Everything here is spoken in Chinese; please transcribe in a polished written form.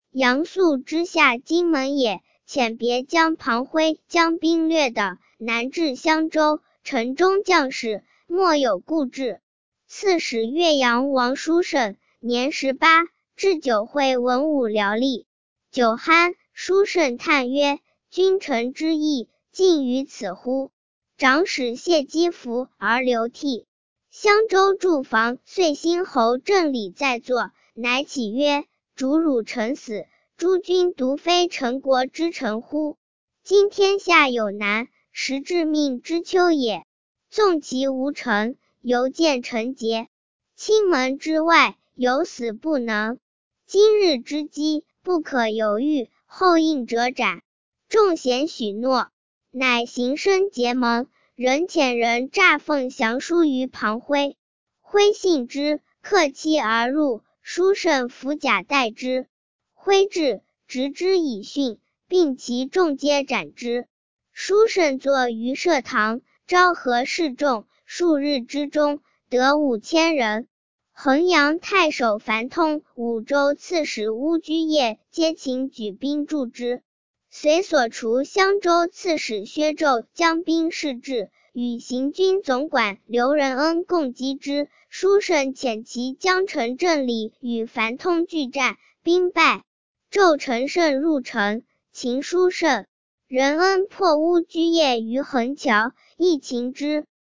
杨素之下荆门也，遣别将庞辉将兵掠的南至襄州，城中将士莫有顾至。刺史岳阳王书圣年18，置酒会文武僚吏。酒酣，书圣叹曰：君臣之义，尽于此乎？长史谢基服而流涕。襄州驻防遂兴侯郑礼在座，乃起曰：主汝臣死，诸君独非陈国之臣乎？今天下有难，实致命之秋也。纵其无臣，犹见臣节。青门之外，有死不能。今日之机，不可犹豫，后应者斩。众贤许诺，乃行申结盟，仍遣人诈奉降书于庞辉。辉信之，克期而入，书圣服甲待之。辉至，执之以训，并其众皆斩之。书圣坐于社堂，昭和示众，数日之中，得5000人。衡阳太守樊通、武州刺史乌居业皆请举兵助之。随所除襄州刺史薛胄将兵事至，与行军总管刘仁恩共击之。书圣遣其将陈正礼与樊通俱战，兵败。胄乘胜入城，擒书圣。仁恩破乌居业于横桥，亦擒之。